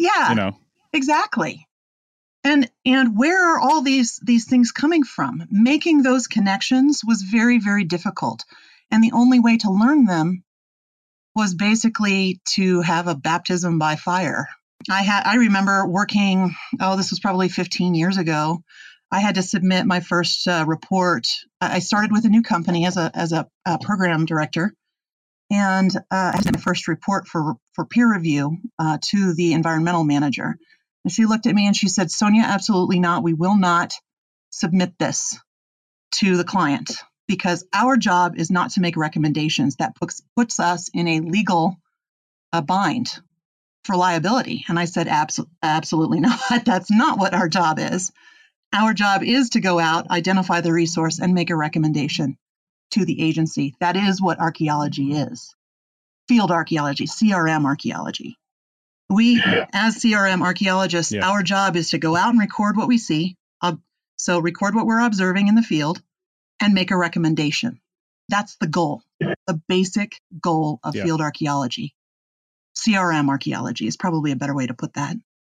Exactly. And where are all these things coming from? Making those connections was very, very difficult. And the only way to learn them was basically to have a baptism by fire. I remember working, this was probably 15 years ago. I had to submit my first report. I started with a new company as a program director, and I had my first report for peer review to the environmental manager. And she looked at me and she said, "Sonia, absolutely not. We will not submit this to the client because our job is not to make recommendations. That puts us in a legal bind for liability." And I said, absolutely not. That's not what our job is. Our job is to go out, identify the resource, and make a recommendation to the agency. That is what archaeology is. Field archaeology, CRM archaeology. We, as CRM archaeologists, our job is to go out and record what we see. So record what we're observing in the field and make a recommendation. That's the goal, the basic goal of field archaeology. CRM archaeology is probably a better way to put that.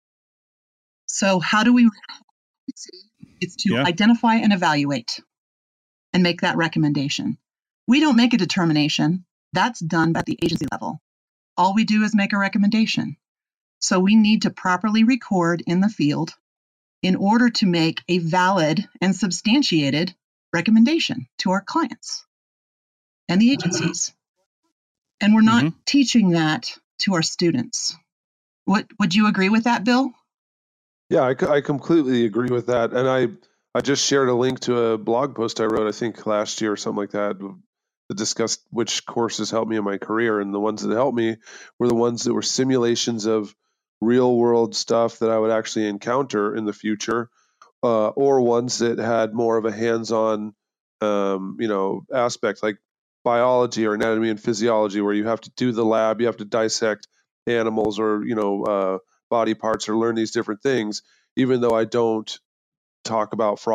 So how do we... It's to identify and evaluate and make that recommendation. We don't make a determination. That's done at the agency level. All we do is make a recommendation. So we need to properly record in the field in order to make a valid and substantiated recommendation to our clients and the agencies. And we're not teaching that to our students. Would you agree with that, Bill? Yeah, I completely agree with that. And I just shared a link to a blog post I wrote, I think last year or something like that, that discussed which courses helped me in my career. And the ones that helped me were the ones that were simulations of real world stuff that I would actually encounter in the future, or ones that had more of a hands-on, aspect like biology or anatomy and physiology, where you have to do the lab, you have to dissect animals or, body parts or learn these different things, even though I don't talk about frog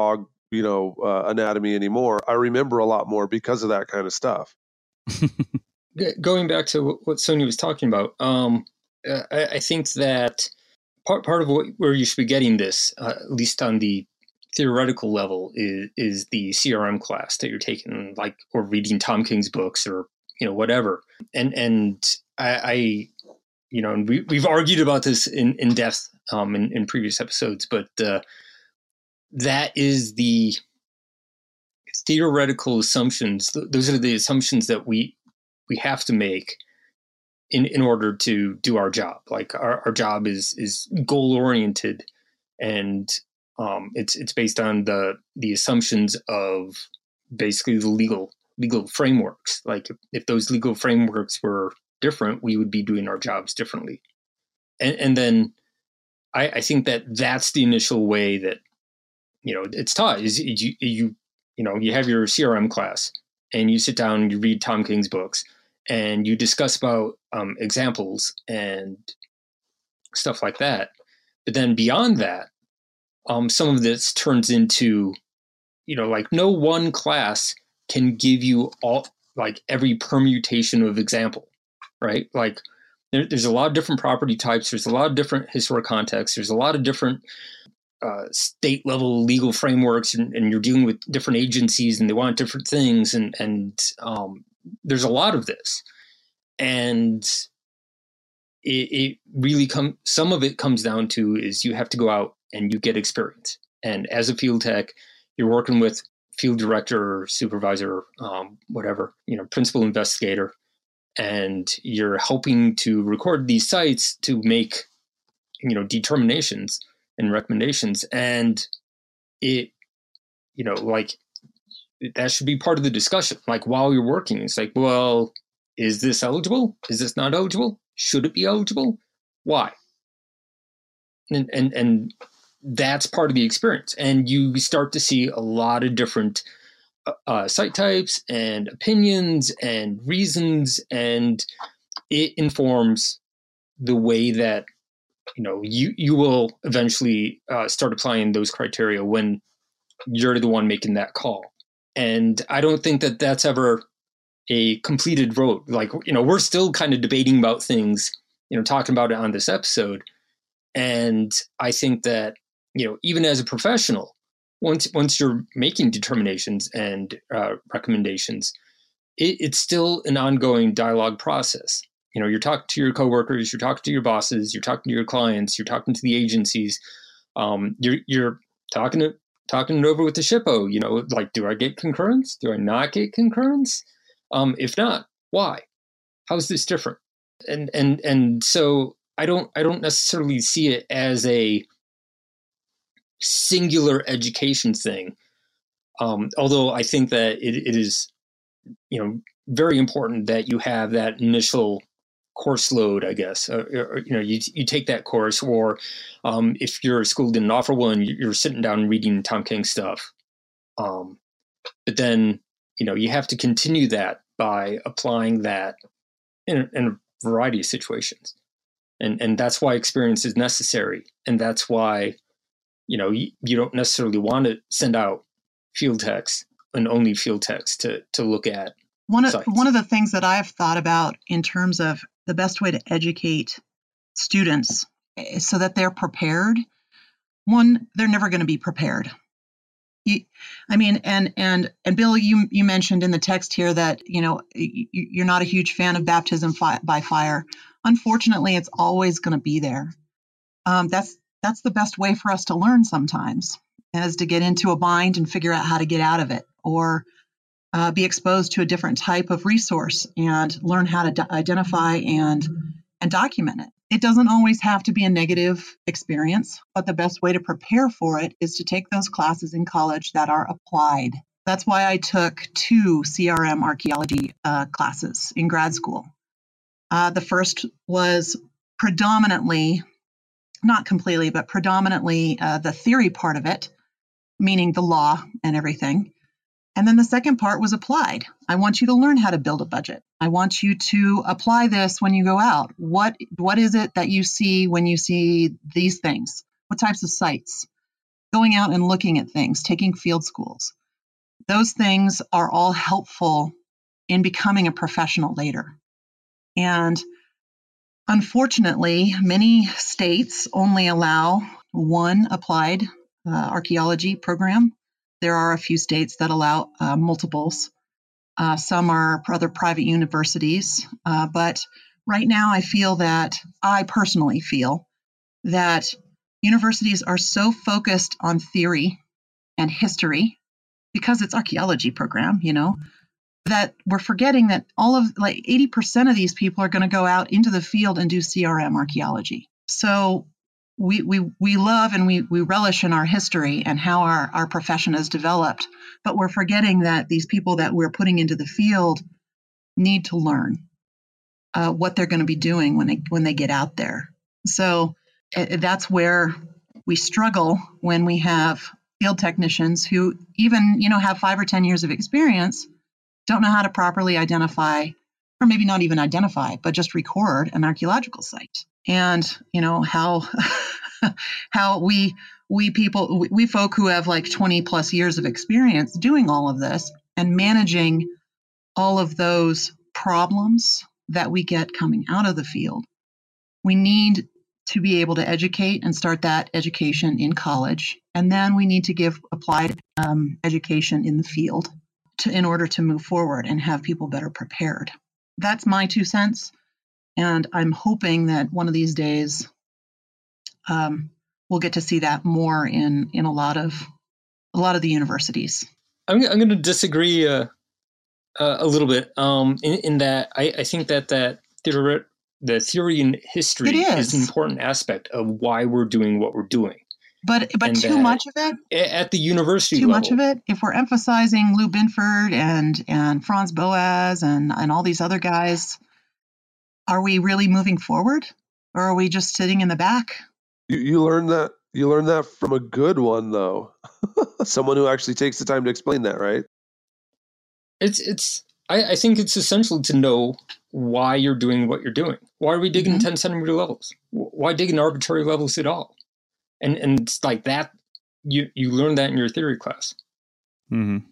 anatomy anymore. I remember a lot more because of that kind of stuff. Going back to what Sonia was talking about, I think that part of where you should be getting this, at least on the theoretical level, is the CRM class that you're taking, or reading Tom King's books, or whatever. And I and we've argued about this in depth in previous episodes, but that is the theoretical assumptions. Those are the assumptions that we have to make in order to do our job. Like our job is goal oriented, and it's based on the assumptions of basically the legal frameworks. Like if those legal frameworks were different, we would be doing our jobs differently. And then I think that's the initial way that it's taught. Is you have your CRM class, and you sit down and you read Tom King's books, and you discuss about examples and stuff like that. But then beyond that, some of this turns into, no one class can give you all, every permutation of example, right? Like there's a lot of different property types. There's a lot of different historic contexts. There's a lot of different state level legal frameworks, and you're dealing with different agencies, and they want different things. And there's a lot of this, and it really some of it comes down to is you have to go out and you get experience. And as a field tech, you're working with field director or supervisor, whatever, principal investigator, and you're helping to record these sites to make, determinations and recommendations. And it, that should be part of the discussion. Like while you're working, it's like, well, is this eligible? Is this not eligible? Should it be eligible? Why? And that's part of the experience. And you start to see a lot of different site types and opinions and reasons, and it informs the way that you will eventually start applying those criteria when you're the one making that call. And I don't think that that's ever a completed road. Like, we're still kind of debating about things, talking about it on this episode. And I think that, even as a professional, once you're making determinations and recommendations, it's still an ongoing dialogue process. You're talking to your coworkers, you're talking to your bosses, you're talking to your clients, you're talking to the agencies. You're talking it over with the SHPO. Do I get concurrence? Do I not get concurrence? If not, why? How is this different? And so I don't necessarily see it as a singular education thing. Although I think that it is, very important that you have that initial course load, I guess. You take that course, or if your school didn't offer one, you're sitting down and reading Tom King stuff. But then, you have to continue that by applying that in a variety of situations. And that's why experience is necessary. And that's why, you don't necessarily want to send out field techs and only field techs to look at sites. One of the things that I've thought about in terms of the best way to educate students so that they're prepared. One, they're never going to be prepared. And Bill, you mentioned in the text here that, you're not a huge fan of baptism by fire. Unfortunately, it's always going to be there. That's the best way for us to learn sometimes, is to get into a bind and figure out how to get out of it, or be exposed to a different type of resource and learn how to identify and document it. It doesn't always have to be a negative experience, but the best way to prepare for it is to take those classes in college that are applied. That's why I took 2 CRM archaeology classes in grad school. The first was predominantly, not completely, but predominantly the theory part of it, meaning the law and everything. And then the second part was applied. I want you to learn how to build a budget. I want you to apply this when you go out. What is it that you see when you see these things? What types of sites? going out and looking at things, taking field schools. Those things are all helpful in becoming a professional later. And unfortunately, many states only allow one applied archaeology program. There are a few states that allow multiples. Some are other private universities. But right now, I personally feel that universities are so focused on theory and history, because it's archaeology program, that we're forgetting that 80% of these people are going to go out into the field and do CRM archaeology. So we love and we relish in our history and how our profession has developed, but we're forgetting that these people that we're putting into the field need to learn what they're going to be doing when they get out there. So that's where we struggle when we have field technicians who even, have 5 or 10 years of experience, don't know how to properly identify, or maybe not even identify, but just record an archaeological site. And, how we folk who have like 20 plus years of experience doing all of this and managing all of those problems that we get coming out of the field, we need to be able to educate and start that education in college. And then we need to give applied education in the field in order to move forward and have people better prepared. That's my 2 cents. And I'm hoping that one of these days we'll get to see that more in a lot of the universities. I'm going to disagree a little bit in that I think that the theory and history is an important aspect of why we're doing what we're doing. But too much of it at the university level. Much of it. If we're emphasizing Lou Binford and Franz Boas and all these other guys, are we really moving forward, or are we just sitting in the back? You learn that from a good one, though. Someone who actually takes the time to explain that, right? I think it's essential to know why you're doing what you're doing. Why are we digging 10 centimeter levels? Why dig in arbitrary levels at all? And it's like that. You learn that in your theory class. Mm-hmm.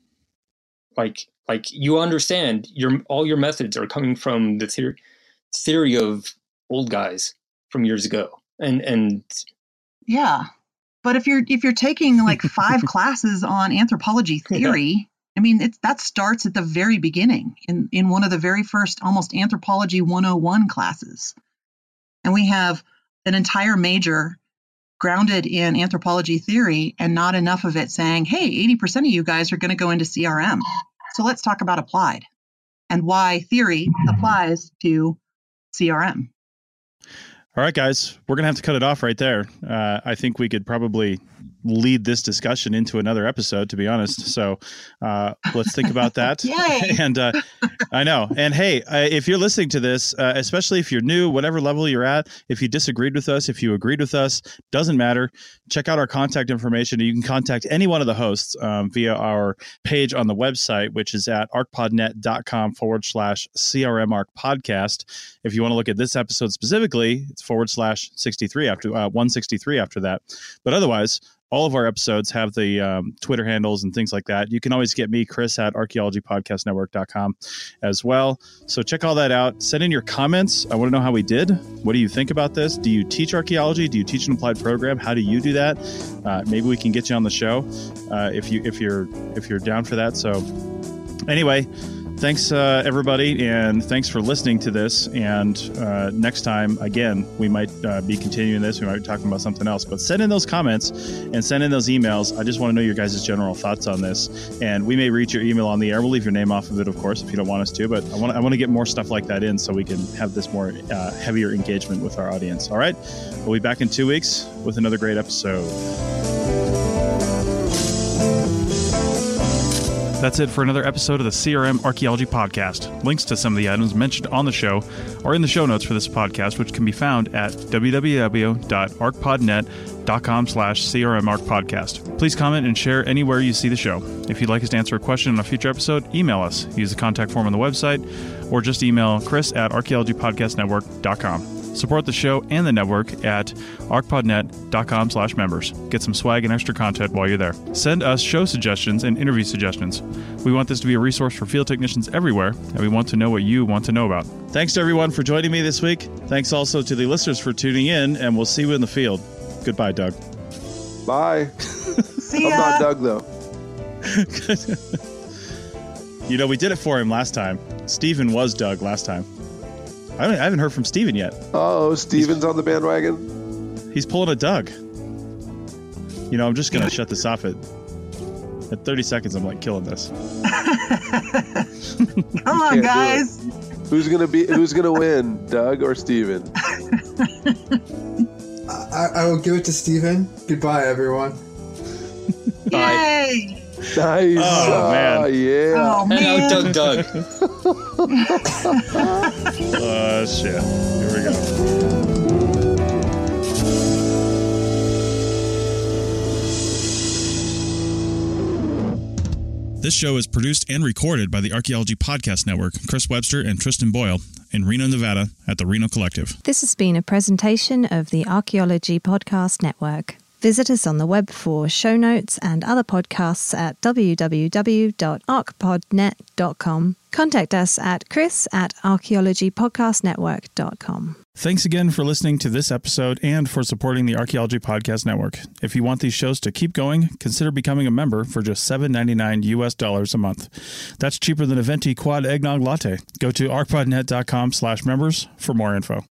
Like you understand all your methods are coming from the theory of old guys from years ago. And yeah, but if you're taking like 5 classes on anthropology theory. I mean, that starts at the very beginning in one of the very first almost Anthropology 101 classes. And we have an entire major grounded in anthropology theory and not enough of it saying, hey, 80% of you guys are going to go into CRM. So let's talk about applied and why theory applies to CRM. All right, guys, we're going to have to cut it off right there. I think we could probably lead this discussion into another episode, to be honest. So let's think about that. Yay! And I know. And hey, if you're listening to this, especially if you're new, whatever level you're at, if you disagreed with us, if you agreed with us, doesn't matter. Check out our contact information. You can contact any one of the hosts via our page on the website, which is at arcpodnet.com/CRM podcast. If you want to look at this episode specifically, it's /63 after 163 after that. But otherwise, all of our episodes have the Twitter handles and things like that. You can always get me, Chris, at archaeologypodcastnetwork.com as well. So check all that out. Send in your comments. I want to know how we did. What do you think about this? Do you teach archaeology? Do you teach an applied program? How do you do that? Maybe we can get you on the show if you're down for that. So anyway, thanks, everybody, and thanks for listening to this. And next time, again, we might be continuing this. We might be talking about something else. But send in those comments and send in those emails. I just want to know your guys' general thoughts on this. And we may read your email on the air. We'll leave your name off of it, of course, if you don't want us to. But I want to get more stuff like that in so we can have this more heavier engagement with our audience. All right? We'll be back in 2 weeks with another great episode. That's it for another episode of the CRM Archaeology Podcast. Links to some of the items mentioned on the show are in the show notes for this podcast, which can be found at www.arcpodnet.com/CRMArcPodcast. Please comment and share anywhere you see the show. If you'd like us to answer a question on a future episode, email us. Use the contact form on the website or just email Chris at archaeologypodcastnetwork.com. Support the show and the network at arcpodnet.com/members. Get some swag and extra content while you're there. Send us show suggestions and interview suggestions. We want this to be a resource for field technicians everywhere, and we want to know what you want to know about. Thanks to everyone for joining me this week. Thanks also to the listeners for tuning in, and we'll see you in the field. Goodbye, Doug. Bye. See ya. I'm not Doug, though. You know, we did it for him last time. Steven was Doug last time. I haven't heard from Steven yet. Oh, Steven's on the bandwagon? He's pulling a Doug. You know, I'm just going to shut this off at 30 seconds. I'm like killing this. Come on, guys. Who's gonna win, Doug or Steven? I will give it to Steven. Goodbye, everyone. Yay! Nice. Oh, man. Yeah. Oh, man. And out Doug. Shit. Here we go. This show is produced and recorded by the Archaeology Podcast Network, Chris Webster and Tristan Boyle, in Reno, Nevada, at the Reno Collective. This has been a presentation of the Archaeology Podcast Network. Visit us on the web for show notes and other podcasts at www.arcpodnet.com. Contact us at chris@archaeologypodcastnetwork.com. Thanks again for listening to this episode and for supporting the Archaeology Podcast Network. If you want these shows to keep going, consider becoming a member for just $7.99 US a month. That's cheaper than a venti quad eggnog latte. Go to arcpodnet.com/members for more info.